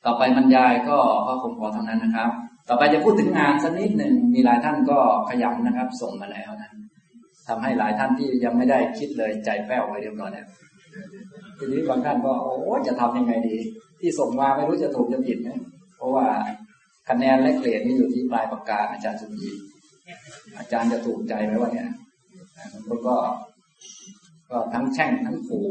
ต่อไปบรรยายก็คงพอเท่านั้นนะครับต่อไปจะพูดถึงงานสักนิดหนึ่งมีหลายท่านก็ขยันนะครับส่งมาแล้วนะทำให้หลายท่านที่ยังไม่ได้คิดเลยใจแป้วไปเรียบร้อยแล้วทีนี้บางท่านก็โอ้จะทำยังไงดีที่ส่งมาไม่รู้จะถูกจะผิดนะเพราะว่าคะแนนและเกรดนี่อยู่ที่ปลายปากกาอาจารย์สุนีอาจารย์จะถูกใจไหมว่าเนี่ยบางคนก็ทั้งแช่งทั้งขู่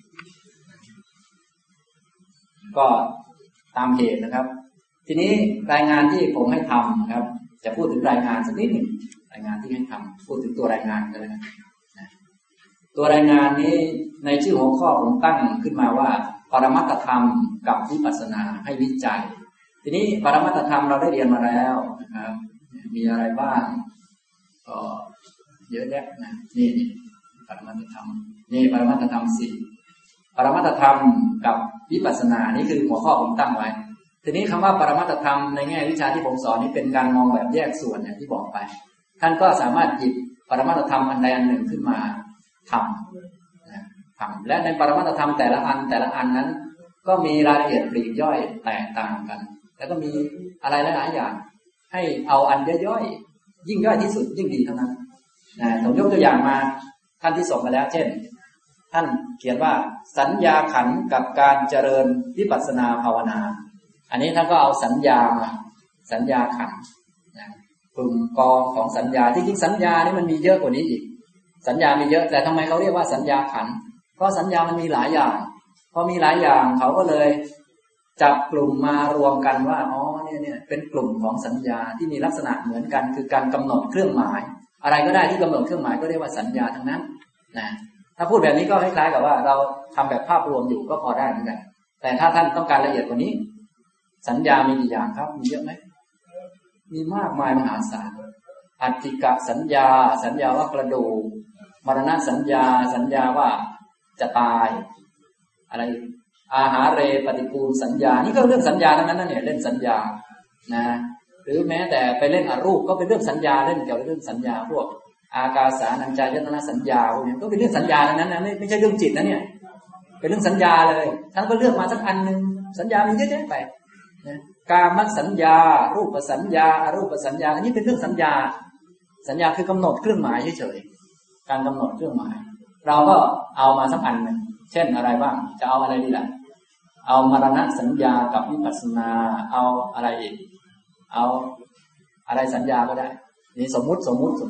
ก็ตามเหตุนะครับทีนี้รายงานที่ผมให้ทำครับจะพูดถึงรายงานสักนิดหนึ่งรายงานที่ให้ทำพูดถึงตัวรายงานกันเลยนะตัวรายงานนี้ในชื่อหัวข้อผมตั้งขึ้นมาว่าปรมัตถธรรมกับวิปัสสนาให้วิจัยทีนี้ปรมัตถธรรมเราได้เรียนมาแล้วนะครับมีอะไรบ้างก็เยอะแยะนะนี่ปรมัตถธรรมนี่ปรมัตถธรรม4ปรมัตถธรรมกับวิปัสสนานี่คือหัวข้อผมตั้งไว้ทีนี้คำว่าปรมัตถธรรมในแง่วิชาที่ผมสอนนี่เป็นการมองแบบแยกส่วนอย่างที่บอกไปท่านก็สามารถหยิบปรมัตถธรรมอันใดอันหนึ่งขึ้นมาทำและในปรมัตถธรรมแต่ละอันนั้นก็มีรายละเอียดปลีกย่อยแตกต่างกันแล้วก็มีอะไรหลายๆอย่างให้เอาอันย่อยๆยิ่งย่อยที่สุดยิ่งดีเท่านั้นผมยกตัวอย่างมาท่านที่ส่งมาแล้วเช่นท่านเขียนว่าสัญญาขันธ์กับการเจริญวิปัสสนาภาวนาอันนี้ท่านก็เอาสัญญามาสัญญาขันธ์กลุ่มกองของสัญญาที่จริงสัญญานี่มันมีเยอะกว่านี้อีกสัญญามีเยอะแต่ทำไมเขาเรียกว่าสัญญาขันธ์เพราะสัญญามันมีหลายอย่างพอมีหลายอย่างเขาก็เลยจับกลุ่มมารวมกันว่าอ๋อเนี่ยเป็นกลุ่มของสัญญาที่มีลักษณะเหมือนกันคือการกำหนดเครื่องหมายอะไรก็ได้ที่กำหนดเครื่องหมายก็เรียกว่าสัญญาทั้งนั้นนะถ้าพูดแบบนี้ก็คล้ายๆกับว่าเราทำแบบภาพรวมอยู่ก็พอได้เหมือนกันแต่ถ้าท่านต้องการละเอียดกว่านี้สัญญามีกี่อย่างครับมีเยอะไหมมีมากมายมหาศาลอัตติกะสัญญาสัญญาว่ากระดูกมรณะสัญญาสัญญาว่าจะตายอะไรอาหาเรปฏิปูลสัญญานี่ก็เรื่องสัญญาทั้งนั้นนะเนี่ยเล่นสัญญานะหรือแม้แต่ไปเล่นอรูปก็เป็นเรื่องสัญญาเล่นเกี่ยวกับเรื่องสัญญาพวกอากาสานัญจายตนะสัญญาพวกนี้ก็เป็นเรื่องสัญญาทั้งนั้นนะไม่ใช่เรื่องจิตนะเนี่ยเป็นเรื่องสัญญาเลยท่านก็เลือกมาสักอันนึงสัญญามีเยอะแยะไปนะกามสัญญารูปสัญญาอรูปสัญญาอันนี้เป็นเรื่องสัญญาคือกำหนดเครื่องหมายเฉยๆการกำหนดเครื่องหมายเราก็เอามาสักอันนึงเช่นอะไรบ้างจะเอาอะไรดีล่ะเอามรณะสัญญากับวิปัสสนาเอาอะไรอีกเอาอะไรสัญญาก็ได้นี่สมมุติ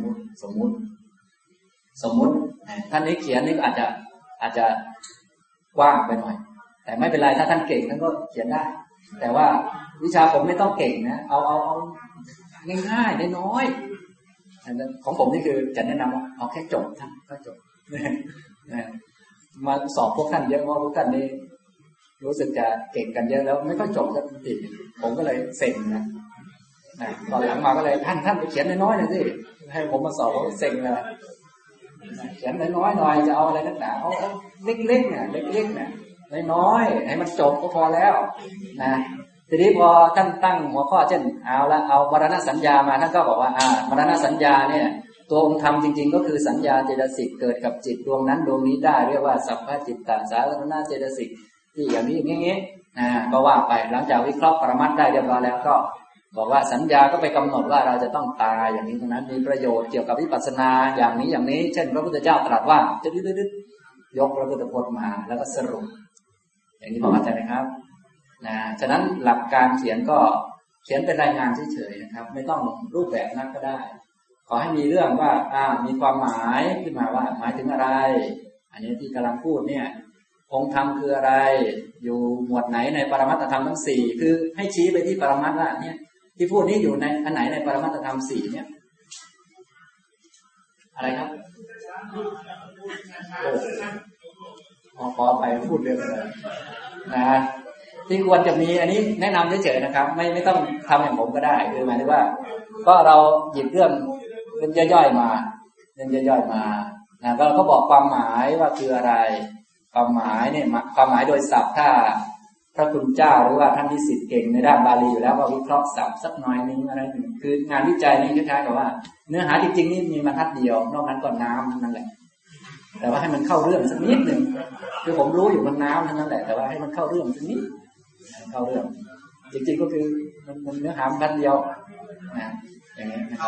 ท่านนี้เขียนนี่อาจจะกว้างไปหน่อยแต่ไม่เป็นไรถ้าท่านเก่งท่านก็เขียนได้แต่ว่าวิชาผมไม่ต้องเก่งนะเอาง่ายๆน้อยๆของผมนี่คือจะแนะนำว่าเอาแค่จบท่านก็จบมาสอบพวกท่านเยอะเพราะพวกท่านนี่รู้สึกจะเก่งกันเยอะแล้วไม่ค่อยจบสักทีผมก็เลยเซ็งนะตอนหลังมาก็เลยท่านไปเขียนน้อยๆหน่อยสิให้ผมมาสอบก็เซ็งเลยเขียนน้อยๆหน่อยจะเอาอะไรนักหนาเอาเล็กๆเนี่ยเล็กๆเนี่ยน้อยๆให้มันจบก็พอแล้วนะทีนี้พอท่านตั้งหัวข้อเช่นเอามรณะสัญญามาท่านก็บอกว่ามรณะสัญญาเนี่ยตัวองค์ธรรมจริงๆก็คือสัญญาเจตสิกเกิดกับจิตดวงนั้นดวงนี้ได้เรียกว่าสัพพจิตตสาธารณเจตสิกที่อย่างนี้อย่างงี้ก็ว่าไปหลังจากวิเคราะห์ปรมัตถ์ได้เรียบร้อยแล้วก็บอกว่าสัญญาก็ไปกำหนดว่าเราจะต้องตายอย่างนี้ตรงนั้นมีประโยชน์เกี่ยวกับวิปัสสนาอย่างนี้เช่นพระพุทธเจ้าตรัสว่าจะยกพระพุทธพจน์มาแล้วก็สรุปอย่างนี้พอเข้าใจไหมครับฉะนั้นหลักการเขียนก็เขียนเป็นรายงานเฉยๆนะครับไม่ต้องรูปแบบนั้นก็ได้ขอให้มีเรื่องว่ามีความหมายขึ้นมาว่าหมายถึงอะไรอันนี้ที่กำลังพูดเนี่ยองค์ธรรมคืออะไรอยู่หมวดไหนในปรมัตถธรรมทั้ง4คือให้ชี้ไปที่ปรมัตถ์ว่าเนี่ยที่พูดนี้อยู่ในอันไหนในปรมัตถธรรม4เนี่ยอะไรครับขอไปพูดเรื่องเลยนะที่ควรจะมีอันนี้แนะนำเฉยๆนะครับไม่ต้องทำอย่างผมก็ได้คือหมายถึงว่าก็เราหยิบเรื่องย่อยๆมาก็เขาบอกความหมายว่าคืออะไรความหมายเนี่ยความหมายโดยศัพท์ถ้าพระคุณเจ้าหรือว่าท่านที่ศิษย์เก่งในด้านบาลีอยู่แล้วก็วิเคราะห์ศัพท์สักหน่อยนึงอะไรนึงคืองานวิจัยนี่คล้ายๆกับว่าเนื้อหาจริงๆนี่มีบรรทัดเดียวนอกนั้นก็น้ำนั่นแหละแต่ว่าให้มันเข้าเรื่องสักนิดนึงคือผมรู้อยู่มันน้ำนั่นแหละแต่ว่าให้มันเข้าเรื่องสักนิดเข้าเรื่องจริงๆก็คือมันเนื้อหาพันเดียวนะอย่างนี้นะครับ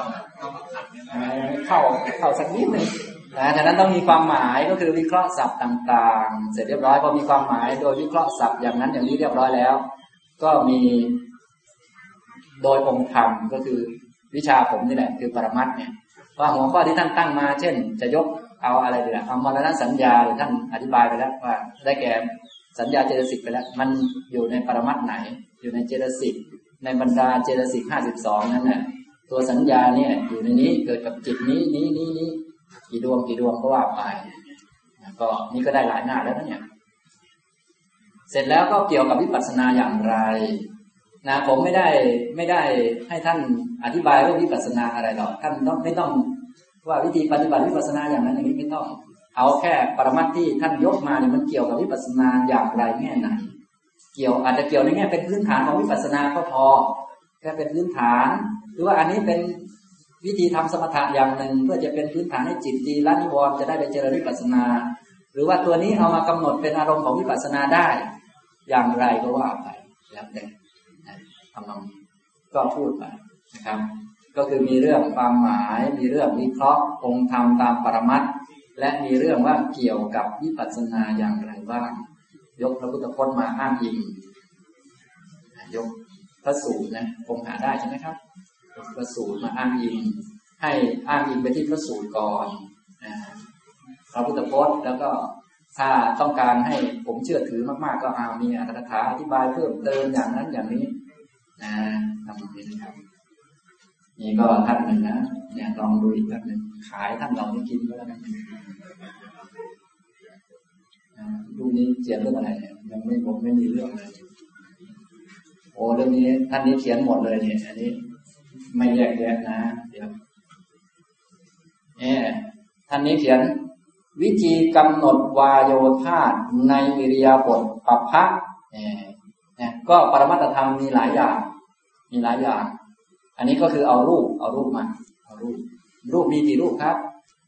เข้าสักนิดหนึ่งฉะนั้นต้องมีความหมายก็คือวิเคราะห์ศัพท์ต่างๆเสร็จเรียบร้อยพอมีความหมายโดยวิเคราะห์ศัพท์อย่างนั้นอย่างนี้เรียบร้อยแล้วก็มีโดยองค์ธรรมก็คือวิชาผมนี่แหละคือปรมัตถ์เนี่ยว่าหัวข้อที่ท่านตั้งมาเช่นจะยกเอาอะไรดีล่ะเอามรณสัญญาหรือท่านอธิบายไปแล้วว่าได้แก่สัญญาเจตสิกไปแล้วมันอยู่ในปรมัตถ์ไหนอยู่ในเจตสิกในบรรดาเจตสิก52นั้นน่ะตัวสัญญาเนี่ยอยู่ในนี้เกิดกับจิตนี้กี่ดวงก็ว่าไปก็นี่ก็ได้หลายหน้าแล้วนะเนี่ยเสร็จแล้วก็เกี่ยวกับวิปัสสนาอย่างไรนะผมไม่ได้ให้ท่านอธิบายเรื่องวิปัสสนาอะไรหรอกท่านไม่ต้องว่าวิธีปฏิบัติวิปัสสนาอย่างนั้นอย่างนี้ไม่ต้องเอาแค่ปรมัตถ์ที่ท่านยกมาเนี่ยมันเกี่ยวกับวิปัสสนาอย่างไรแง่ไหนอาจจะเกี่ยวในแง่เป็นพื้นฐานของวิปัสสนาก็พอแค่เป็นพื้นฐานหรือว่าอันนี้เป็นวิธีทำสมถะอย่างหนึ่งเพื่อจะเป็นพื้นฐานให้จิตดีละนิวรณ์จะได้ไปเจริญวิปัสสนาหรือว่าตัวนี้เอามากำหนดเป็นอารมณ์ของวิปัสสนาได้อย่างไรก็ว่าไปแล้วแต่ทำนองก็พูดไปนะครับก็คือมีเรื่องความหมายมีเรื่องวิเคราะห์องค์ธรรมตามปรมัตถ์และมีเรื่องว่าเกี่ยวกับวิปัสสนาอย่างไรบ้างยกพระพุทธพจน์มาอ้างอิงยกพระสูตรนะคงหาได้ใช่ไหมครับพระสูตรมาอ้างอิงให้อ้างอิงไปที่พระสูตรก่อนพระพุทธพจน์แล้วก็ถ้าต้องการให้ผมเชื่อถือมากๆก็มีอรรถกถาอธิบายเพิ่มเติมอย่างนั้นอย่างนี้ทำแบบนี้นะครับนี่ก็ท่านหนึ่งนะเนี่ยลองดูอีกท่านหนึ่งขายท่านลองได้กินก็แล้วกันดูนี้เขียนเรื่องอะไรเนี่ยยังไม่มีเรื่องเลยโอ้เรื่องนี้ท่านนี้เขียนหมดเลยเนี่ยอันนี้ไม่แยกแยะนะเดี๋ยวท่านนี้เขียนวิธีกำหนดวายโยธาตุในอิริยาบถปัปพะก็ปรมัตถธรรมมีหลายอย่างอันนี้ก็คือเอารูปมาเอารูปมีกี่รูปครับ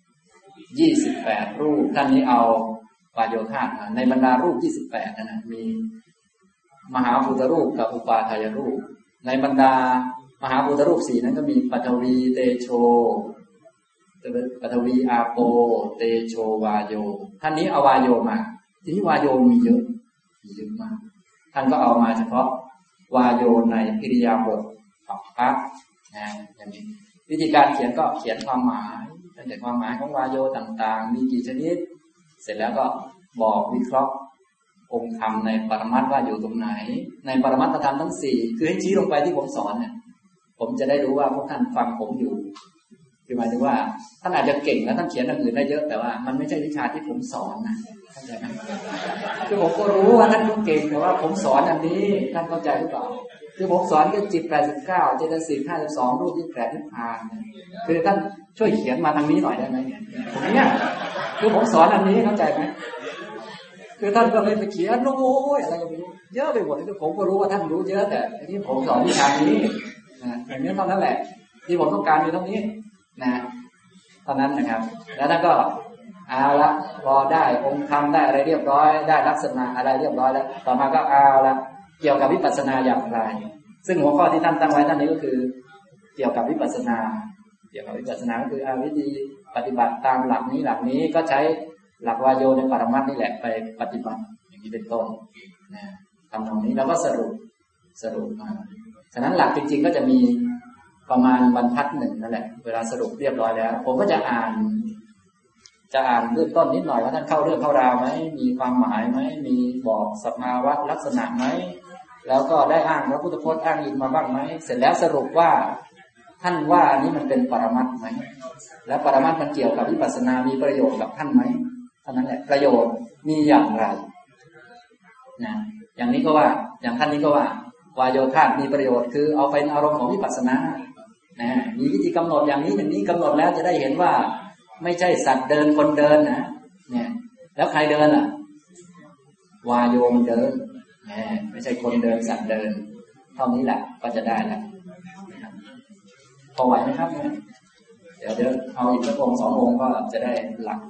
28รูปท่านนี้เอาวายโยธาตุในบรรดารูป28นะมีมหาภูตรูปกับอุปาทายรูปในบรรดามหาภูตรูป4นั้นก็มีปฐวีเตโชปฐวีอาโปเตโชวาโยท่านนี้เอาวาโยมาทีนี้วาโยมีเยอะมากท่านก็เอามาเฉพาะวาโยในอิริยาบถปัปพะอย่างนี้วิธีการเขียนก็เขียนความหมายตั้งแต่ความหมายของวาโยต่างๆมีกี่ชนิดเสร็จแล้วก็บอกวิเคราะห์องค์ธรรมในปรมัตถ์ว่าอยู่ตรงไหนในปรมัตถธรรมทั้ง4คือให้ชี้ลงไปที่ผมสอนเนี่ยผมจะได้รู้ว่าพวกท่านฟังผมอยู่คือหมายถึงว่าท่านอาจจะเก่งและท่านเขียนอย่างอื่นได้เยอะแต่ว่ามันไม่ใช่วิชาที่ผมสอนนะเข้าใจไหมคือผมก็รู้ว่าท่านเก่งแต่ว่าผมสอนอันนี้ท่านเข้าใจหรือเปล่าคือผมสอนแค่จิต89เจตสิก52รูป28นิพพานคือท่านช่วยเขียนมาทางนี้หน่อยได้ไหมผมเนี่ยคือผมสอนอันนี้เข้าใจไหมคือท่านก็เลยไปเขียนโอ้ยอะไรอย่างนี้เยอะไปหมดคือผมก็รู้ว่าท่านรู้เยอะแต่อันนี้ผมสอนวิชานี้อย่างนี้เท่านั้นแหละที่ผมต้องการอยู่เท่านี้นะเท่านั้นนะครับแล้วท่านก็เอาละพอได้องค์ธรรมได้อะไรเรียบร้อยได้ลักษณะอะไรเรียบร้อยแล้วต่อมาก็เอาละเกี่ยวกับวิปัสสนาอย่างไรซึ่งหัวข้อที่ท่านตั้งไว้ท่านนี้ก็คือเกี่ยวกับวิปัสสนาก็คือวิธีปฏิบัติตามหลักนี้ก็ใช้หลักวายโยในปรมัตถ์นี่แหละไปปฏิบัติอย่างนี้เป็นต้นนะทำตรงนี้แล้วก็สรุปมาฉะนั้นหลักจริงๆก็จะมีประมาณบรรทัดหนึ่งนั่นแหละเวลาสรุปเรียบร้อยแล้วผมก็จะอ่านเริ่มต้นนิดหน่อยว่าท่านเข้าเรื่องเข้าราวไหมมีความหมายไหมมีบอกสภาวะลักษณะไหมแล้วก็ได้อ้างพระพุทธพจน์อ้างอิงมาบ้างไหมเสร็จแล้วสรุปว่าท่านว่านี้มันเป็นปรมัตถ์ไหมและปรมัตถ์มันเกี่ยวกับวิปัสสนามีประโยชน์กับท่านไหมเท่านั้นแหละประโยชน์มีอย่างไรนะอย่างนี้ก็ว่าอย่างท่านนี้ก็ว่าวายโยธาตุมีประโยชน์คือเอาเป็นอารมณ์ของวิปัสสนานะมีวิธีกำหนดอย่างนี้กำหนดแล้วจะได้เห็นว่าไม่ใช่สัตว์เดินคนเดินนะเนี่ยแล้วใครเดินล่ะวายโยมันเดินไม่ใช่คนเดินสัตว์เดินเท่านี้แหละก็จะได้แล้วพอไหวไหมครับเดี๋ยวเอาอีกสักองค์2องค์ก็จะได้หลัก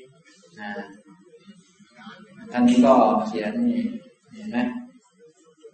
ท่านนี้ก็เขียนนี่เห็นไหม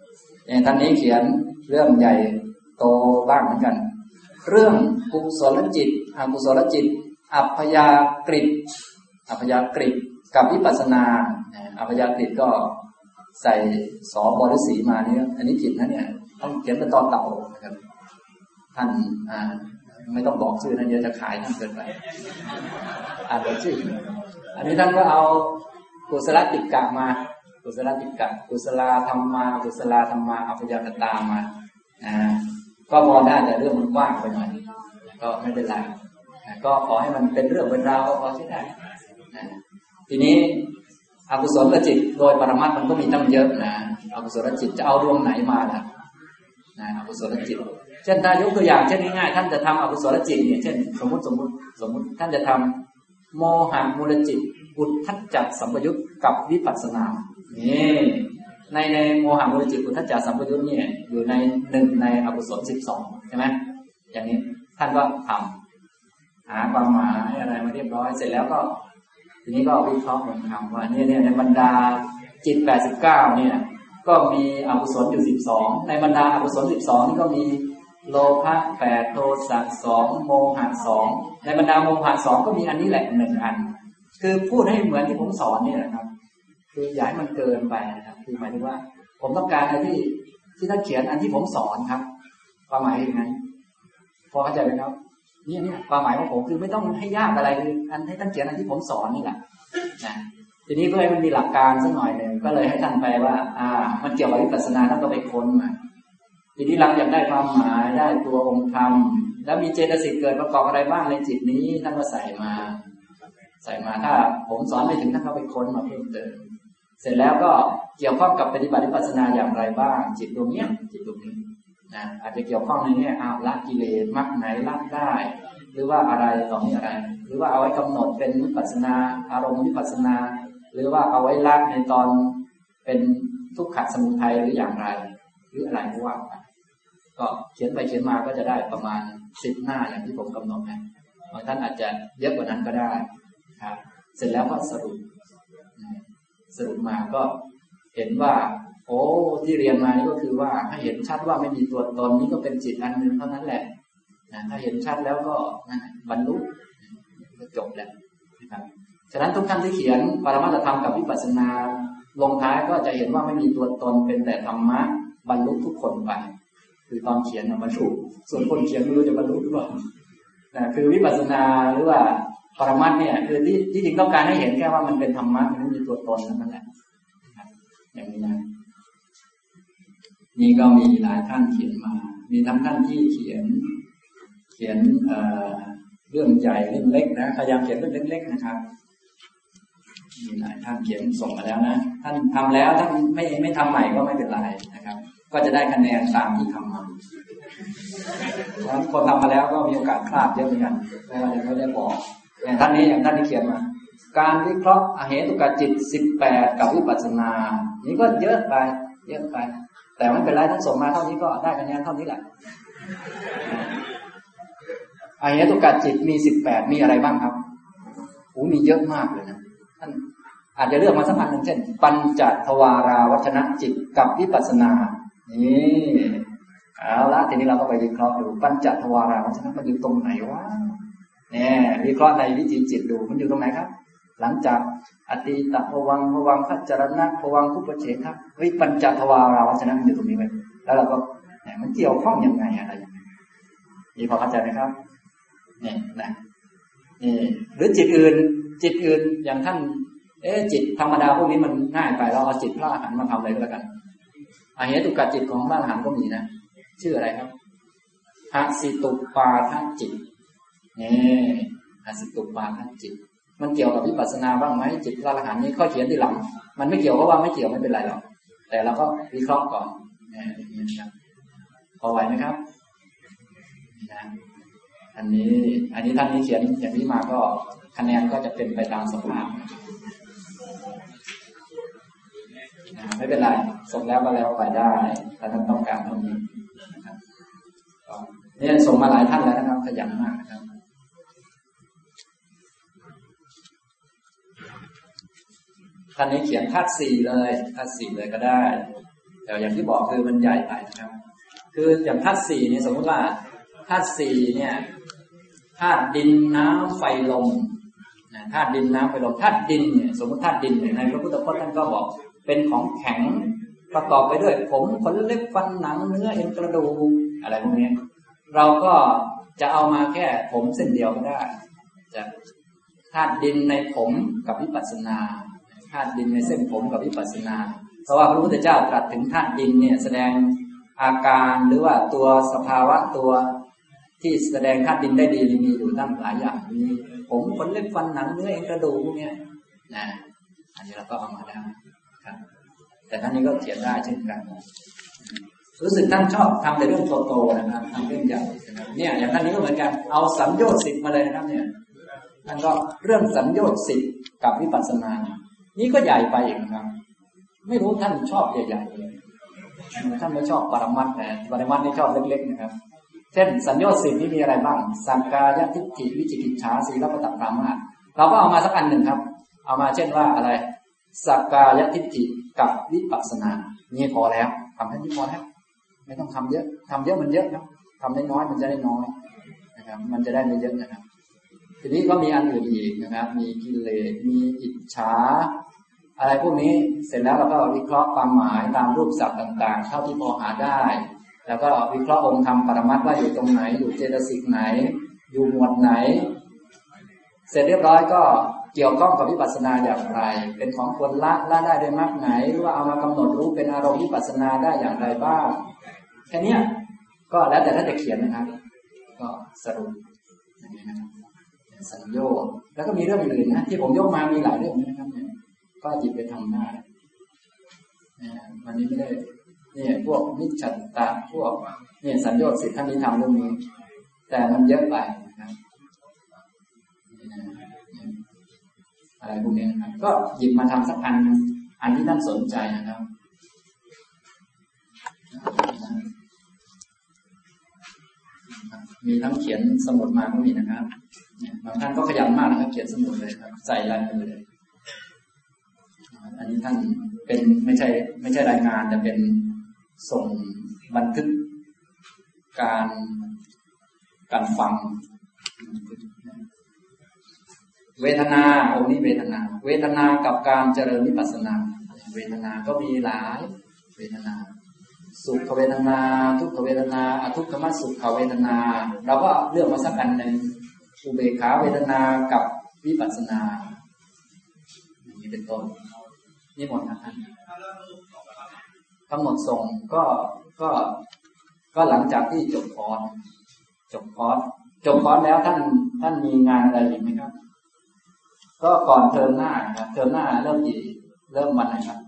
อย่างท่านนี้เขียนเรื่องใหญ่โตบ้างเหมือนกันเรื่องกุศลจิตอกุศลจิตอัพยากฤิกับวิปัสสนาอัพยากฤิก็ใส่สอบฤษีมานี่อันนี้ผิดนะเนี่ยต้องเขียนเป็นตอนเต่านะครับท่านไม่ต้องบอกชื่อนะเดี๋ยวจะขายท่านเกินไปบอกชื่ออันนี้ท่านก็เอากุศลติกะมากุศลติกะกุศลธรรมากุศลธรรมาอัพยากตามาก็พอได้แต่เรื่องมันกว้างไปหน่อยก็ไม่เป็นไรก็ขอให้มันเป็นเรื่องเป็นราวพอใช้ได้ทีนี้อกุศลจิตโดยปรมัตถ์มันก็มีตั้งเยอะนะอกุศลจิตจะเอาดวงไหนมาล่ะอกุศลจิตเช่นถ้ายกตัวอย่างเช่นง่ายๆท่านจะทำอกุศลจิตเนี่ยเช่นสมมติท่านจะทำโมหะมูลจิตอุทธัจจสัมปยุตกับวิปัสสนานี่ในโมหะมูลจิตอุทธัจจสัมปยุตเนี่ยอยู่ใน1ในอกุศล12ใช่ไหมอย่างนี้ท่านก็ทำหาความหมายอะไรมาเรียบร้อยเสร็จแล้วก็ทีนี้ก็วิเคราะห์คำว่าเนี่ยในบรรดาจิต89เนี่ยก็มีอกุศลอยู่12ในบรรดาอกุศล12นี่ก็มีโลภะ8โทสะ2โมหะ2ในบรรดาโมหะ2ก็มีอันนี้แหละ1อันคือพูดให้เหมือนที่ผมสอนนี่แหละครับคืออย่าให้มันเกินไปนะครับคือหมายถึงว่าผมต้องการอะไรที่ท่านเขียนอันที่ผมสอนครับความหมายอย่างนั้นพอเข้าใจไหมครับเนี่ยความหมายของผมคือไม่ต้องให้ยากอะไรคืออันให้ท่านเขียนอันที่ผมสอนนี่แหละนะทีนี้เพื่อให้มันมีหลักการสักหน่อยหนึ่งก็เลยให้ท่านไปว่ามันเกี่ยวกับวิปัสสนาแล้วก็ไปค้นมาทีนี้หลังจากได้ความหมายได้ตัวองค์ธรรมแล้วมีเจตสิกเกิดประกอบอะไรบ้างในจิตนี้ท่านก็ใส่มาถ้าผมสอนไม่ถึงท่านก็ไปค้นมาเพิ่มเติมเสร็จแล้วก็เกี่ยวข้องกับปฏิบัติวิปัสสนาอย่างไรบ้างจิตดวงนี้นะอาจจะเกี่ยวข้องในแง่ละกิเลสมรรคไหนละได้หรือว่าอะไรต่อมีอะไรหรือว่าเอาไว้กำหนดเป็นวิปัสสนาอารมณ์วิปัสสนาหรือว่าเอาไว้ละในตอนเป็นทุกขสมุทัยหรืออย่างไรหรืออะไรก็ว่าไปก็เขียนไปเขียนมาก็จะได้ประมาณ10 หน้าอย่างที่ผมกำหนดนะบางท่านอาจจะเยอะกว่านั้นก็ได้ครับเสร็จแล้วก็สรุปมาก็เห็นว่าโอ้ที่เรียนมานี่ก็คือว่าให้เห็นชัดว่าไม่มีตัวตนนี่ก็เป็นจิตอันหนึ่งเท่านั้นแหละถ้าเห็นชัดแล้วก็บรรลุก็จบแล้วนะครับฉะนั้นทุกท่านที่เขียนปรมัตถธรรมกับวิปัสสนาลงท้ายก็จะเห็นว่าไม่มีตัวตนเป็นแต่ธรรมะบรรลุทุกคนไปคือตอนเขียนบรรลุส่วนคนเขียนไม่รู้จะบรรลุหรือเปล่าคือวิปัสสนาหรือว่าปรมัตถ์เนี่ยคือที่จริงต้องการให้เห็นแค่ว่ามันเป็นธรรมะมันไม่มีตัวตนนั่นแหละอย่างนี้นะนี่ก็มีหลายท่านเขียนมามีทั้งท่านที่เขียนเรื่องใหญ่เรื่องเล็กนะพยายามเขียนเรื่องเล็กๆนะครับมีหลายท่านเขียนส่งมาแล้วนะท่านทำแล้วท่านไม่ทำใหม่ก็ไม่เป็นไรนะครับก็จะได้คะแนนตามที่ทำมาเพราะคนทำมาแล้วก็มีโอกาสพลาดเยอะเหมือนกันไม่ได้บอกอย่างท่านที่เขียนมาการวิเคราะห์อเหตุกจิต18กับวิปัสสนานี่ก็เยอะไปแต่ไม่เป็นไรท่านส่งมาเท่านี้ก็ได้คะแนนเท่านี้แหละอเหตุกจิตมี18มีอะไรบ้างครับมีเยอะมากเลยนะท่านอาจจะเลือกมาสักอันหนึ่งเช่นปัญจทวาราวัชนะจิตกับวิปัสสนานี่เอาละทีนี้เราก็ไปวิเคราะห์ดูปัญจทวาราวัชนะมันอยู่ตรงไหนวะเนี่ยวิเคราะห์ในวิถีจิตดูมันอยู่ตรงไหนครับหลังจากอตีตภวังคัจจรณะภวังคุปเฉทะปัญจทวาราวัชนะมันอยู่ตรงนี้ไหมแล้วเราก็มันเกี่ยวข้องยังไงอะไรอย่างนี้มีพอเข้าใจไหมครับนี่นะนี่หรือจิตอื่นอย่างท่านจิตธรรมดาพวกนี้มันง่ายไปเราเอาจิตพระอรหันต์มาทำอะไรก็แล้วกันอเหตุกจิตของพระอรหันต์ก็มีนะชื่ออะไรครับหสิตุปาทจิตหสิตุปาทจิตมันเกี่ยวกับวิปัสสนาบ้างไหมจิตพระอรหันต์นี้ข้อเขียนที่หลังมันไม่เกี่ยวก็ว่าไม่เกี่ยวไม่เป็นไรหรอกแต่เราก็วิเคราะห์ก่อนพอไหวไหมครับอันนี้ท่านนี้เขียนอย่างนี้มาก็คะแนนก็จะเป็นไปตามสภาพไม่เป็นไรส่งแล้วก็แล้วไปได้ถ้าท่านต้องการเท่านี้นะครับนี่ส่งมาหลายท่านแล้วนะครับขยันมากนะครับท่านนี้เขียนธาตุ4เลยก็ได้แต่อย่างที่บอกคือมันใหญ่ไปนะครับคืออย่างธาตุสี่เนี่ยสมมติว่าธาตุสี่เนี่ยธาตุดินน้ำไฟลมธาตุดินน้ำไฟลมธาตุดินเนี่ยสมมติธาตุดินในพระพุทธพจน์ท่านก็บอกเป็นของแข็งประกอบไปด้วยผมขนเล็บฟันหนังเนื้อเอ็นกระดูกอะไรพวกนี้เราก็จะเอามาแค่ผมเส้นเดียวก็ได้จะธาตุดินในผมกับวิปัสสนาธาตุดินในเส้นผมกับวิปัสสนาเพราะว่าพระพุทธเจ้าตรัสถึงธาตุดินเนี่ยแสดงอาการหรือว่าตัวสภาวะตัวที่แสดงธาตุดินได้ดีมีอยู่ตั้งหลายอย่างมีผมขนเล็บฟันหนังเนื้อเอ็นกระดูกพวกนี้นะอันนี้เราก็เอามาได้ครับแต่ท่านนี้ก็เขียนได้เช่นกันรู้สึกท่านชอบทำในเรื่องโตๆนะครับทำเรื่องใหญ่นะครับเนี่ยอย่างท่านนี้ก็เหมือนกันเอาสัญโยชน์10มาเลยนะครับเนี่ยท่านก็เรื่องสัญโยชน์10กับวิปัสสนานี่ก็ใหญ่ไปอีกนะครับไม่รู้ท่านชอบใหญ่ๆเลยท่านไม่ชอบปรมัตถ์นะปรมัตถ์นี่ชอบเล็กๆนะครับเช่นสัญโยชน์10นี่มีอะไรบ้างสักกายทิฏฐิวิจิกิจฉาสีลปตปรามาสเราก็เอามาสักอันหนึ่งครับเอามาเช่นว่าอะไรสักกายทิฏฐิกับวิปัสสนานี่พอแล้วทำให้นี่พอแล้วไม่ต้องทำเยอะทำเยอะมันเยอะนะทำน้อยมันจะได้น้อยนะครับมันจะได้ไม่เยอะนะครับทีนี้ก็มีอันอื่นอีกนะครับมีกิเลสมีอิจฉาอะไรพวกนี้เสร็จแล้วเราก็วิเคราะห์ความหมายตามรูปศัพท์ต่างๆเท่าที่พอหาได้แล้วก็วิเคราะห์องค์ธรรมปรมัตถ์ว่าอยู่ตรงไหนอยู่เจตสิกไหนอยู่หมวดไหนเสร็จเรียบร้อยก็เกี่ยวข้องกับวิปัสสนาอย่างไรเป็นของควรละได้ด้วยมรรคไหนหรือว่าเอามากำหนดรู้เป็นอารมณ์วิปัสสนาได้อย่างไรบ้างแค่นี้ก็แล้วแต่ท่านจะเขียนนะครับก็สรุปอย่างนี้นะครับสัญโยชน์แล้วก็มีเรื่องอื่นนะที่ผมยกมามีหลายเรื่องนะครับก็หยิบไปทำได้วันนี้ไม่ได้เนี่ยพวกนิจฉัตตะพวกเนี่ยสัญโยชน์10ท่านนี้ทำเรื่องนี้แต่มันเยอะไปนะครับอะไรพวกนี้นะครับก็หยิบมาทำสักอันที่ท่านสนใจนะครับมีทั้งเขียนสมุดมาก็มีนะครับบางท่านก็ขยันมากนะครับเขียนสมุดเลยครับใส่ลายมือเลยอันนี้ท่านเป็นไม่ใช่รายงานแต่เป็นส่งบันทึกการฟังเวทนาองค์นี้เวทนากับการเจริญวิปัสสนาเวทนาก็มีหลายเวทนาสุขเวทนาทุกขเวทนาอทุกขมสุขเวทนาเราก็เลือกมาสักอันหนึ่งอุเบกขาเวทนากับวิปัสสนาอย่างนี้เป็นต้นนี่หมดนะครับกำหนดส่งก็หลังจากที่จบคอร์สแล้วท่านมีงานอะไรอีกไหมครับก็ก่อนเทอมหน้าครับเทอมหน้าเริ่มวันไหนครับ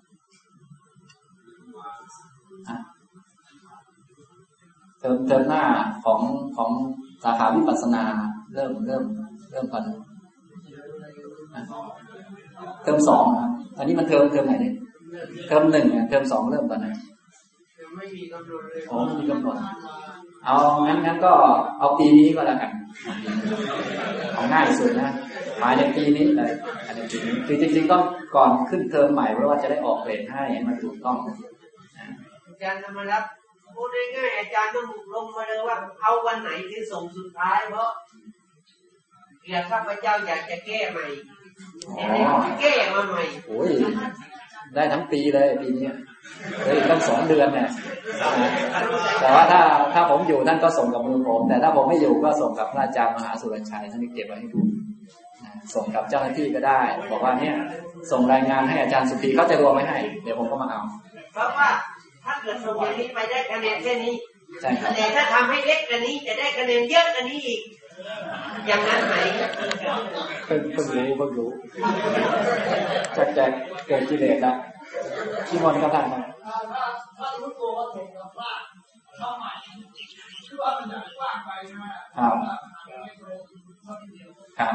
เทอมหน้าของสาขาวิปัสสนาเริ่มตอนเทอม2ครับอันนี้มันเทอมไหนเนี่ยเทอม1เนี่ยเทอม2เริ่มตอนไหนไม่มีกำหนดเลยไม่มีกำหนดเอางั้นก็เอาปีนี้ก็แล้วกันเอาง่ายสุดนะภายในปีนี้เลยคือจริงๆต้องก่อนขึ้นเทอมใหม่เพราะว่าจะได้ออกเกรดให้มันถูกต้องอาจารย์ธรรมรัตน์พูดง่ายๆอาจารย์ต้องลงมาเลยว่าเอาวันไหนที่ส่งสุดท้ายเพราะเกียรติข้าพเจ้าอยากจะแก้ใหม่แก้มาใหม่โอ้ยได้ทั้งปีเลยปีนี้ตั้ง2 เดือนเนี่ยแต่ว่าถ้าผมอยู่ท่านก็ส่งกับมือผมแต่ถ้าผมไม่อยู่ก็ส่งกับพระอาจารย์มหาสุรชัยท่านเก็บไว้ให้ดูส่งกับเจ้าหน้าที่ก็ได้บอกว่าเนี่ยส่งรายงานให้อาจารย์สุธีเขาจะรวมไว้ให้เดี๋ยวผมก็มาเอาเพราะว่าถ้าเกิดส่งอย่างนี้ไปได้คะแนนแค่นี้แต่ถ้าทำให้เล็กกว่านี้จะได้คะแนนเยอะกว่านี้อีกอย่างนั้นไหมเพิ่งรู้จะเกิดกิเลสแล้วที่มนก็ทันมาถ้ารู้ตัวว่าถูกกับว่าเข้าใหม่ชื่อว่าเป็นอย่างว่างไปใช่ไหมครับ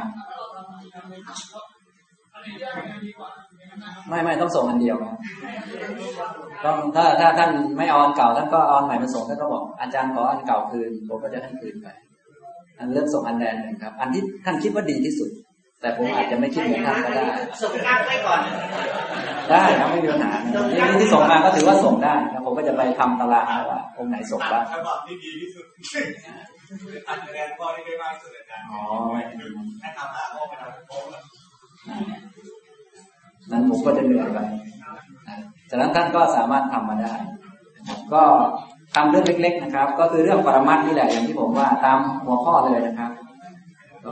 ไม่ต้องส่งอันเดียวต้องถ้าท่านไม่เอาอันเก่าท่านก็เอาอันใหม่มาส่งท่านก็บอกอาจารย์ขออันเก่าคืนผมก็จะให้คืนไปอันเริ่มส่งอันแดนหนึ่งครับอันที่ท่านคิดว่าดีที่สุดแต่แต่ผมอาจจะไม่คิดเหมือนท่านก็ได้ส่งกั๊กไว้ก่อนได้ครับไม่มีปัญหาที่ส่งมาก็ถือว่าส่งได้แล้วผมก็จะไปทำตารางว่าองค์ไหนส่งบ้างฉบับที่ดีที่สุดอันคะแนนข้อที่ได้มากสุดอาจารย์ให้ทำ5 ข้อไปทำ6 ข้อนั้นผมก็จะเหนื่อยไปฉะนั้นท่านก็สามารถทำมาได้ก็ทำเรื่องเล็กๆนะครับก็คือเรื่องปรมัตถ์นี่แหละอย่างที่ผมว่าตามหัวข้อเลยนะครับก็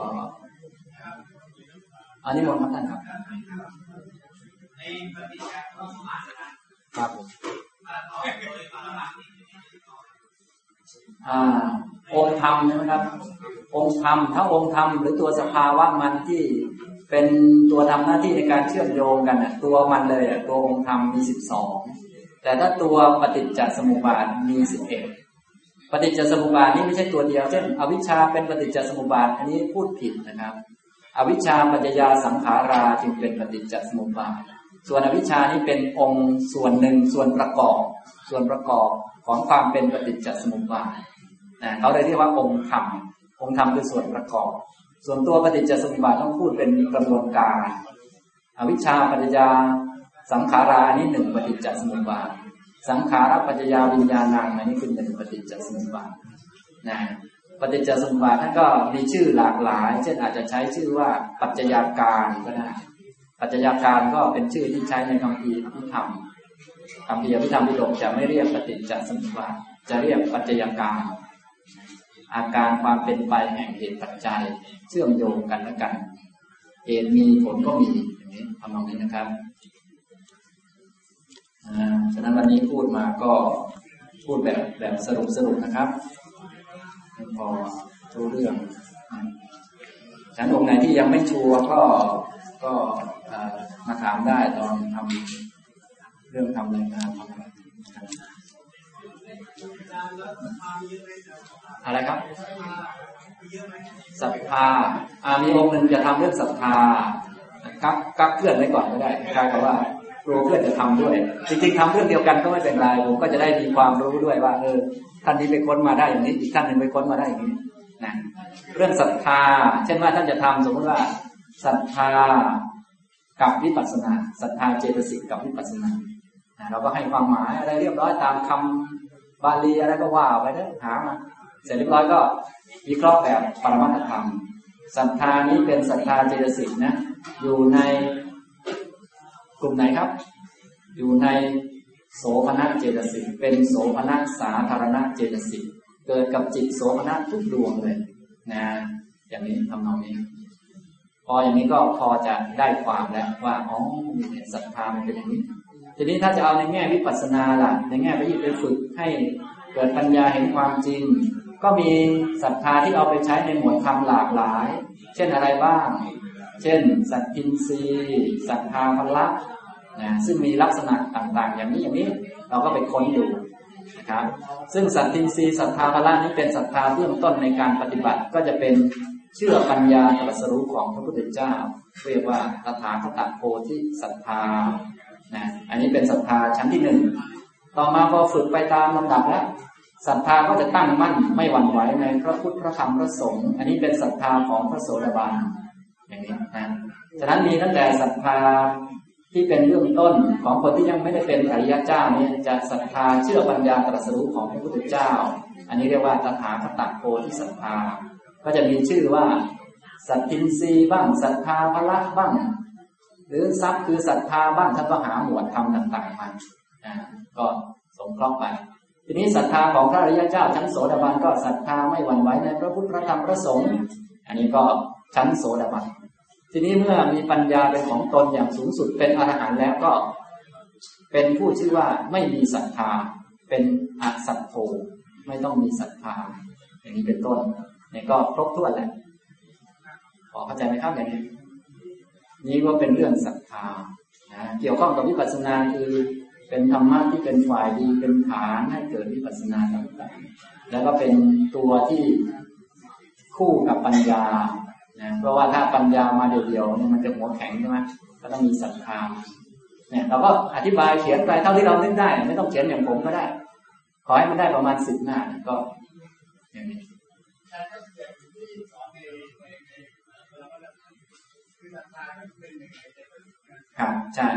อันนี้หมดครับท่านครับครับองค์ธรรมใช่ไหมครับองค์ธรรมถ้าองค์ธรรมหรือตัวสภาวะมันที่เป็นตัวทำหน้าที่ในการเชื่อมโยงกันตัวมันเลยตัวองค์ธรรมมี12แต่ถ้าตัวปฏิจจสมุปบาทมี11ปฏิจจสมุปบาทนี่ไม่ใช่ตัวเดียวเช่นอวิชชาเป็นปฏิจจสมุปบาทอันนี้พูดผิดนะครับอวิชชาปัจจยาสังขาราจึงเป็นปฏิจจสมุปบาทส่วนอวิชชานี่เป็นองค์ส่วนหนึ่งส่วนประกอบของความเป็นปฏิจจสมุปบาทเขาเลยเรียกว่าองค์ธรรมคือส่วนประกอบส่วนตัวปฏิจจสมุปบาทต้องพูดเป็นกระบวนการอวิชชาปัจจยาสังขาราอันนี้1ปฏิจจสมุปบาทสังขารปัจจยาวิญญาณังอันนี้คือ1ปฏิจจสมุปบาทปฏิจจสมุปบาทท่านก็มีชื่อหลากหลายเช่นอาจจะใช้ชื่อว่าปัจจัยาการก็ได้ปัจจัยาการก็เป็นชื่อที่ใช้ในคัมภีร์อภิธรรมอภิธรรมปิฎกจะไม่เรียกปฏิจจสมุปบาทจะเรียกปัจจัยาการอาการความเป็นไปแห่งเหตุปัจจัยเชื่อมโยงกันและกันเหตุมีผลก็มีอย่างนี้ทำนองนี้นะครับฉะนั้นวันนี้พูดมาก็พูดแบบสรุปนะครับพอรู้เรื่องฉะนั้นองค์ไหนที่ยังไม่ชัวร์ก็มาถามได้ตอนทำเรื่องทำอะไรงานทำอะไรครับศรัทธามีองค์หนึ่งจะทำเรื่องศรัทธากักเพื่อนไว้ก่อนก็ได้คล้ายกับว่าครูเพื่อนจะทำด้วยจริงๆทำเรื่องเดียวกันก็ไม่เป็นไรผมก็จะได้มีความรู้ด้วยว่าท่านนี้ไปค้นมาได้อย่างนี้อีกท่านหนึ่งไปค้นมาได้อย่างนี้นะเรื่องศรัทธาเช่นว่าท่านจะทำสมมติว่าศรัทธากับวิปัสสนาศรัทธาเจตสิกกับวิปัสสนาเราก็ให้ความหมายอะไรเรียบร้อยตามคำบาลีอะไรก็ว่าไปได้หามาเสร็จเรียบร้อยก็วิเคราะห์แบบปรมัตถธรรมศรัทธานี้เป็นศรัทธาเจตสิกนะอยู่ในกลุ่มไหนครับอยู่ในโสภณเจตสิกเป็นโสภณสาธารณเจตสิกเกิดกับจิตโสภณทุกดวงเลยนะอย่างนี้ทำนองนี้พออย่างนี้ก็พอจะได้ความแล้วว่าศรัทธามันเป็นอย่างนี้ทีนี้ถ้าจะเอาในแง่วิปัสสนาล่ะในแง่ไปฝึกให้เกิดปัญญาเห็นความจริงก็มีศรัทธาที่เอาไปใช้ในหมวดธรรมหลากหลายเช่นอะไรบ้างเช่นสัตทินรีศรัทธาพละซึ่งมีลักษณะต่างๆอย่างนี้เราก็ไปค้นดูนะครับซึ่งสัตทินรีศรัทธาพละนี้เป็นศรัทธาเบื้องต้นในการปฏิบัติก็จะเป็นเชื่อปัญญาตรัสรู้ของพระพุทธเจ้าเรียกว่าตถาคตโพธิศรัทธาอันนี้เป็นศรัทธาชั้นที่1ต่อมาพอฝึกไปตามลำดับแล้วศรัทธาก็จะตั้งมั่นไม่หวั่นไหวในพระพุทธพระธรรมพระสงฆ์อันนี้เป็นศรัทธาของพระโสดาบันอย่างนี้นะฉะนั้นมีตั้งแต่ศรัทธาที่เป็นเบื้องต้นของคนที่ยังไม่ได้เป็นอริยเจ้านี่จะศรัทธาเชื่อปัญญาตรัสรู้ของพระพุทธเจ้าอันนี้เรียกว่าตถาคตโพธิศรัทธาก็จะมีชื่อว่าสัตทินรีบ้างศรัทธาพละบ้างหรือทรัพย์คือศรัทธาบ้างท่านก็หาหมวดธรรมต่างๆมาก็สงเคราะห์ไปทีนี้ศรัทธาของพระอริยเจ้าชั้นโสดาบันก็ศรัทธาไม่หวั่นไหวในพระพุทธพระธรรมพระสงฆ์อันนี้ก็ชั้นโสดาบันทีนี้เมื่อมีปัญญาเป็นของตนอย่างสูงสุดเป็นอรหันต์แล้วก็เป็นผู้ชื่อว่าไม่มีศรัทธาเป็นอสัตโธไม่ต้องมีศรัทธาอย่างนี้เป็นต้นเนี่ยก็ครบถ้วนแหละพอเข้าใจไหมครับอย่างนี้นี่ก็เป็นเรื่องศรัทธาเกี่ยวข้องกับวิปัสสนาคือเป็นธรรมะที่เป็นฝ่ายดีเป็นฐานให้เกิดวิปัสสนาต่างๆแล้วก็เป็นตัวที่คู่กับปัญญาเพราะว่าถ้าปัญญามาเดียวๆเนี่ยมันจะหัวแข็งใช่ไหมก็ต้องมีศรัทธาเนี่ยเราก็อธิบายเขียนไปเท่าที่เรานึกได้ไม่ต้องเขียนอย่างผมก็ได้ขอให้มันได้ประมาณ10 หน้าก็อย่างนี้ครับใช่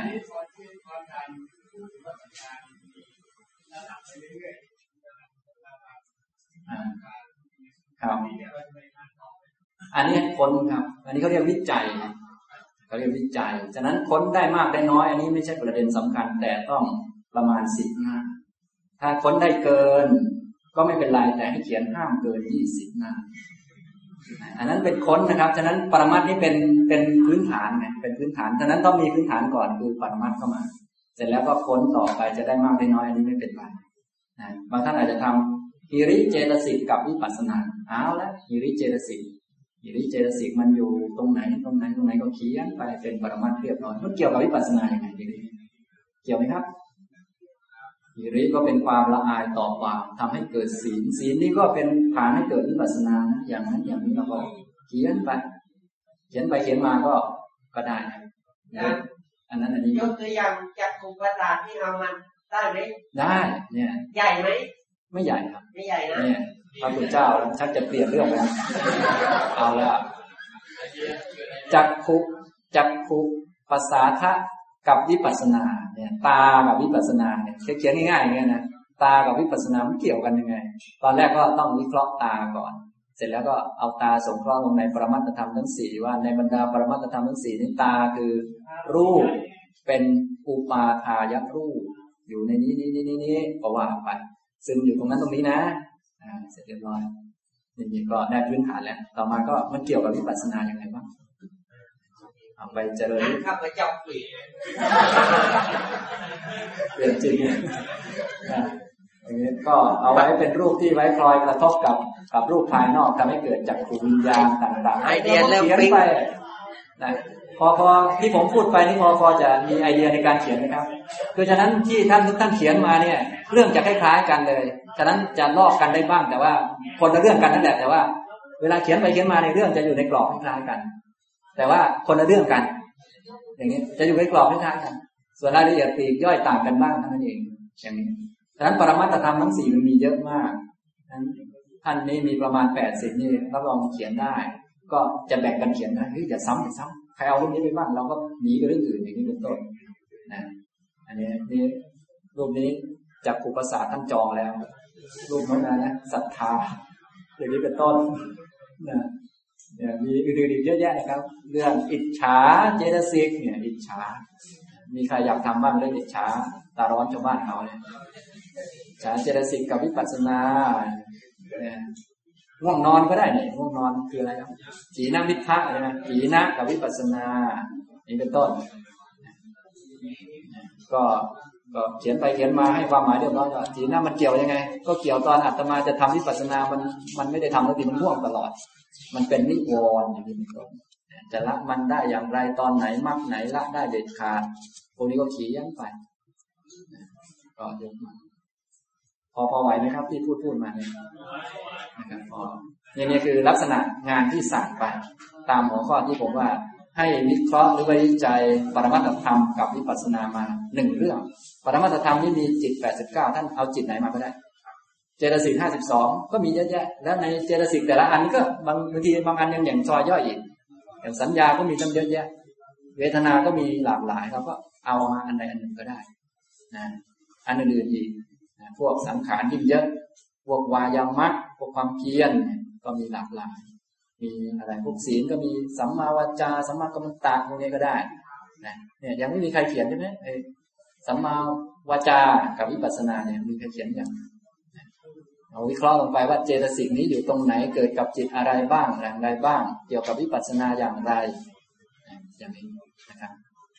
ครับอันนี้ค้นครับอันนี้เขาเรียกวิจัยเขาเรียกวิจัยฉะนั้นค้นได้มากได้น้อยอันนี้ไม่ใช่ประเด็นสำคัญแต่ต้องประมาณ10 หน้าถ้าค้นได้เกินก็ไม่เป็นไรแต่ให้เขียนห้ามเกิน20 หน้าอันนั้นเป็นค้นนะครับฉะนั้นปรมัตถ์นี่เป็นพื้นฐานไงเป็นพื้นฐานฉะนั้นต้องมีพื้นฐานก่อนคือปรมัตถ์เข้ามาเสร็จแล้วก็ค้นต่อไปจะได้มากได้น้อยอันนี้ไม่เป็นไรนะบางท่านอาจจะทำหิริเจตสิกกับวิปัสสนาเอาละหิริเจตสิกมันอยู่ตรงไหนก็เขียนไปเป็นปรมัตถ์เรียบร้อยมันเกี่ยวกับวิปัสสนาอย่างไรเกี่ยวไหมครับหิริก็เป็นความละอายต่อบาปทำให้เกิดศีลนี่ก็เป็นฐานให้เกิดวิปัสสนานะอย่างนั้นอย่างนี้เราก็เขียนไปเขียนมาก็ได้นะอันนั้นอันนี้ยกตัวอย่างจากกลุ่มประสาทที่เอามันได้ไหมได้เนี่ยใหญ่ไหมไม่ใหญ่ครับไม่ใหญ่นะเนี่ยพระพุทธเจ้าชักจะเปลี่ยนเรื่องแล้วเอาละจักขุปัสสาทะกับวิปัสสนาเนี่ยตากับวิปัสสนาเนี่ยเขียนง่ายๆอย่างเงี้ยนะตากับวิปัสสนามันเกี่ยวกันยังไงตอนแรกก็ต้องวิเคราะห์ตาก่อนเสร็จแล้วก็เอาตาสงเคราะห์ลงในปรมัตถธรรมทั้ง4ว่าในบรรดาปรมัตถธรรมทั้ง4นี้ตาคือรูปเป็นอุปาทายรูปอยู่ในนี้ก็ว่าไปซึมอยู่ตรงนั้นตรงนี้นะเสร็จเรียบร้อยนี่ก็ได้พื้นฐานแล้วต่อมาก็มันเกี่ยวกับวิปัสสนาอย่างไรบ้างเอาไปเจริญข้าพเจ้าเปลี่ยนจริงอย่างนี้ก็เอาไว้เป็นรูปที่ไว้คอยกระทบกับรูปภายนอกทำให้เกิดจักขุวิญญาณต่างๆไอเดียแล้วเขียนไปนะพอที่ผมพูดไปนี่พอจะมีไอเดียในการเขียนนะครับคือฉะนั้นที่ท่านเขียนมาเนี่ยเรื่องจะคล้ายๆกันเลยฉะนั้นจะลอกกันได้บ้างแต่ว่าคนละเรื่องกันนั่นแหละแต่ว่าเวลาเขียนไปเขียนมาในเรื่องจะอยู่ในกรอบคล้ายๆกันแต่ว่าคนละเรื่องกันอย่างนี้จะอยู่ในกรอบคล้ายๆกันส่วนรายละเอียดปลีกย่อยต่างกันบ้างเท่านั้นเองอย่างนี้ฉะนั้นปรมัตถธรรมทั้ง4มันมีเยอะมากท่านนี้มีประมาณ80นี่รับรองเขียนได้ก็จะแบ่งกันเขียนนะอย่าซ้ำใครเอารูปนี้ไปบ้างเราก็หนีไปเรื่องอื่นอย่างนี้เป็นต้นนะอันนี้รูปนี้จากอุปสาท่านจองแล้วรูปนั้นนะศรัทธาอย่างนี้เป็นต้นนะเนี่ยมีอื่นๆอีกเยอะแยะนะครับเรื่องอิจฉาเจตสิกเนี่ยอิจฉามีใครอยากทำบ้างเรื่องอิจฉาตาร้อนชาวบ้านเขาเนี่ยอิจฉาเจตสิกกับวิปัสสนาเนี่ยง่วงนอนก็ได้เนี่ยง่วงนอนคืออะไรครับถีนมิทธะใช่ไหมถีนะกับวิปัสสนานี่เป็นต้นก็เขียนไปเขียนมาให้ความหมายเรียบร้อยว่าถีนะมันเกี่ยวยังไงก็เกี่ยวตอนอาตมาจะทำวิปัสสนามันไม่ได้ทำแล้วทีมันง่วงตลอดมันเป็นนิวรณ์อย่างนี้เป็นต้นจะละมันได้อย่างไรตอนไหนมรรคไหนละได้เด็ดขาดพวกนี้ก็เขียนไปก็ยกมาพอไหวไหมครับที่พูดมาเนี่ยนะครับพอนี่คือลักษณะงานที่สั่งไปตามหัวข้อที่ผมว่าให้วิเคราะห์หรือวิจัยปรมัตถธรรมกับวิปัสสนามา1เรื่องปรมัตถธรรมนี่มีจิต89ท่านเอาจิตไหนมาก็ได้เจตสิก52ก็มีเยอะแยะแล้วในเจตสิกแต่ละอันก็บางทีบางอันยังอย่างซอยย่อยอีกอย่างสัญญาก็มีตั้งเยอะแยะเวทนาก็มีหลากหลายเราก็เอามาอันใดอันหนึ่งก็ได้นะอันอื่นๆอีกพวกสังขารยิ่งเยอะพวกวายามะพวกความเพียรก็มีหลากหลายมีอะไรพวกศีลก็มีสัมมาวาจาสัมมากัมมันตะพวกนี้ก็ได้นะเนี่ยยังไม่มีใครเขียนใช่ไหมสัมมาวาจากับวิปัสสนาเนี่ยมีใครเขียนอย่างเอาวิเคราะห์ลงไปว่าเจตสิกนี้อยู่ตรงไหนเกิดกับจิตอะไรบ้างอย่างไรบ้างเกี่ยวกับวิปัสสนาอย่างไรอย่างนี้นะครับ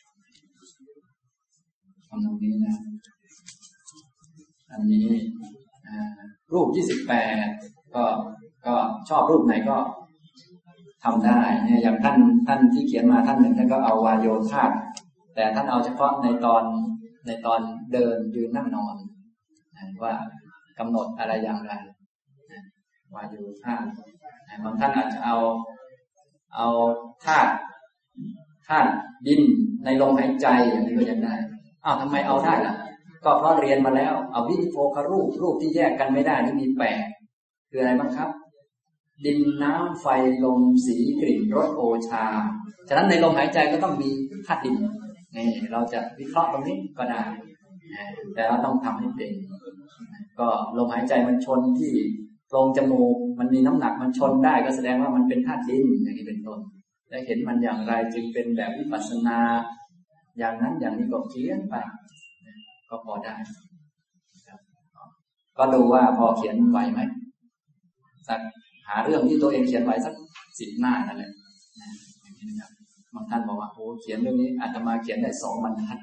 คำนองนี้นะอันนี้รูป28ก็ชอบรูปไหนก็ทำได้เนี่ยอย่างท่านที่เขียนมาท่านหนึ่งท่านก็เอาวายโยธาแต่ท่านเอาเฉพาะในตอนเดินยืนนั่งนอนว่ากำหนดอะไรอย่างไรวายโยธาบางท่านอาจจะเอาธาตุดินในลมหายใจอย่างนี้ก็ยังได้ทำไมเอาได้ล่ะก็เพราะเรียนมาแล้วเอาวิโภครูปที่แยกกันไม่ได้ที่มี8คืออะไรบ้างครับดินน้ำไฟลมสีกลิ่นรสโอชาฉะนั้นในลมหายใจก็ต้องมีธาตุดินนี่เราจะวิเคราะห์ตรงนี้ก็ได้แต่เราต้องทำให้เป็นก็ลมหายใจมันชนที่โพรงจมูกมันมีน้ำหนักมันชนได้ก็แสดงว่ามันเป็นธาตุดินอย่างนี้เป็นต้นและเห็นมันอย่างไรจึงเป็นแบบวิปัสสนาอย่างนั้นอย่างนี้ก็เขียนไปก็พอได้ก็ดูว่าพอเขียนไหวไหมสักหาเรื่องที่ตัวเองเขียนไหวสัก10 หน้านั่นแหละอย่างนี้นะครับบางท่านบอกว่าโอ้เขียนเรื่องนี้อาตมาเขียนได้2 บรรทัด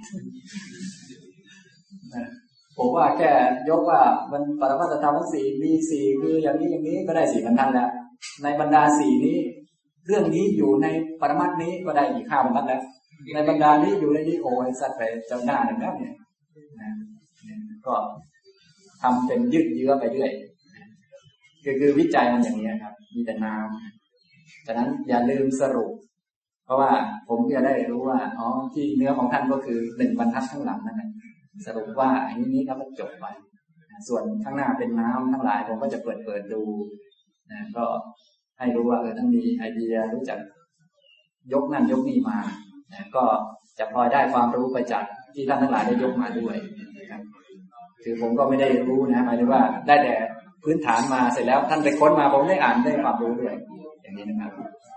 ผมว่าแค่ยกว่ามันปรมัตถธรรมทั้ง4มี4คืออย่างนี้อย่างนี้ก็ได้4 บรรทัดแล้วในบรรดา4นี้เรื่องนี้อยู่ในปรมัตถ์นี้ก็ได้อีก5 บรรทัดแล้วในบรรดานี้อยู่ในนี้โอ้ยสัตว์ไปเจ้าหน้าหนึ่งแล้วเนี่ยก็ทำเป็นยืดเยื้อไปเรื่อยคือวิจัยมันอย่างนี้ครับมีแต่น้ำฉะนั้นอย่าลืมสรุปเพราะว่าผมจะได้รู้ว่าอ๋อที่เนื้อของท่านก็คือ1 บรรทัดข้างหลังนั่นแหละสรุปว่าอันนี้แล้วก็จบไปส่วนข้างหน้าเป็นน้ำทั้งหลายผมก็จะเปิดดูนะก็ให้รู้ว่าท่านมีไอเดียรู้จักยกนั่นยกนี่มานะก็จะพลอยได้ความรู้ไปจากที่ท่านทั้งหลายได้ยกมาด้วยนะครับคือผมก็ไม่ได้รู้นะหมายถึงว่าได้แต่พื้นฐานมาเสร็จแล้วท่านไปค้นมาผมได้อ่านได้ความรู้ด้วยอย่างนี้นะครับ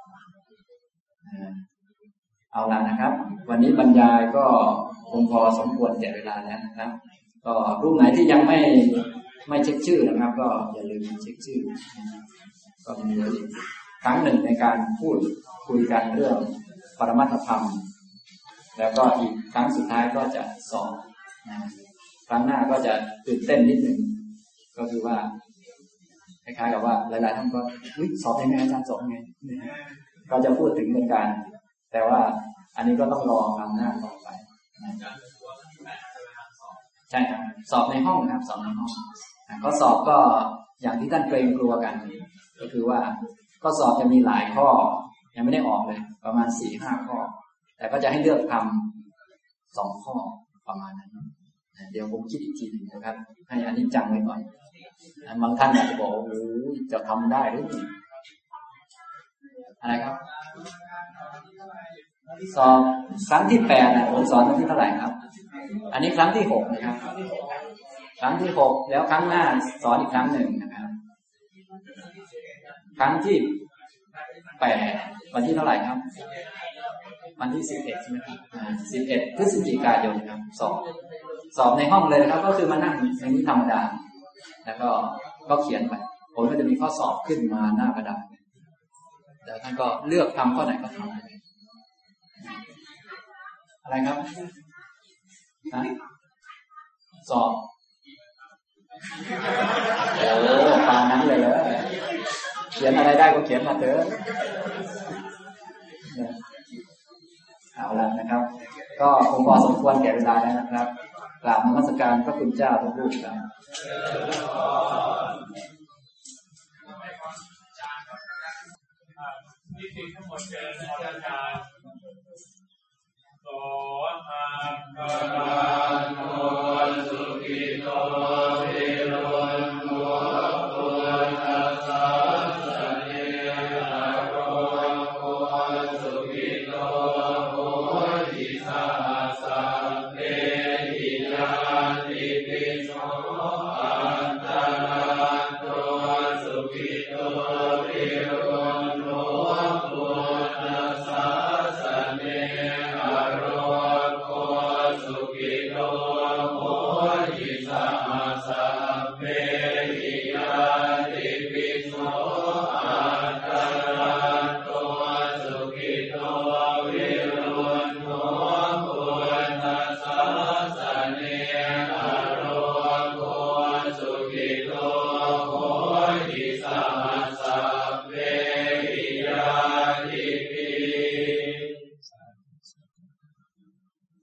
เอาล่ะนะครับวันนี้บรรยายก็คงพอสมควรแก่เวลาแล้วนะครับก็รูปไหนที่ยังไม่เช็คชื่อนะครับก็อย่าลืมเช็คชื่อก็มีอีกครั้งหนึ่งในการพูดคุยกันเรื่องปรมัตถธรรมแล้วก็อีกครั้งสุดท้ายก็จะสอบครั้งหน้าก็จะตื่นเต้นนิดหนึ่งก็คือว่าคล้ายๆกับว่าหลายๆท่านก็สอบยังไงอาจารย์สอบยังไงก็จะพูดถึงเป็นการแต่ว่าอันนี้ก็ต้องรอครั้งหน้าต่อไปใช่ครับสอบในห้องนะครับสอบในห้องข้อสอบก็อย่างที่ท่านเกรงกลัวกันก็คือว่าข้อสอบจะมีหลายข้อยังไม่ได้ออกเลยประมาณ 4-5 ข้อแต่ก็จะให้เลือกทำ2 ข้อประมาณนั้นเดี๋ยวผมคิดอีกทีนึงนะครับให้อันนี้จังไว้ก่อนบางท่านอาจจะบอกโอ้จะทำได้หรืออะไรครับสอบครั้งที่8นะผมสอนวันที่เท่าไหร่ครับอันนี้ครั้งที่6นะครับครั้งที่6แล้วครั้งหน้าสอนอีกครั้งหนึ่งนะครับครั้งที่8วันที่เท่าไหร่ครับวันที่11ใช่ไหมครับ11 พฤศจิกายนครับสอบในห้องเลยครับก็คือมานั่งในนี้ธรรมดาแล้วก็เขียนไปผมก็จะมีข้อสอบขึ้นมาหน้ากระดาษแล้วท่านก็เลือกทำข้อไหนก็ทำอะไรครับสอบโอ้ปานนั้นเลยเหรอเขียนอะไรได้ก็เขียนมาเถอะเอาละนะครับก็คงพอสมควรแก่เวลาแล้วนะครับกราบนมัสการพระคุณเจ้าทุกรูปครับที่สิ่งทั้งหมดเป็นอาจารย์โสธาภะคะวะโตสุขิโต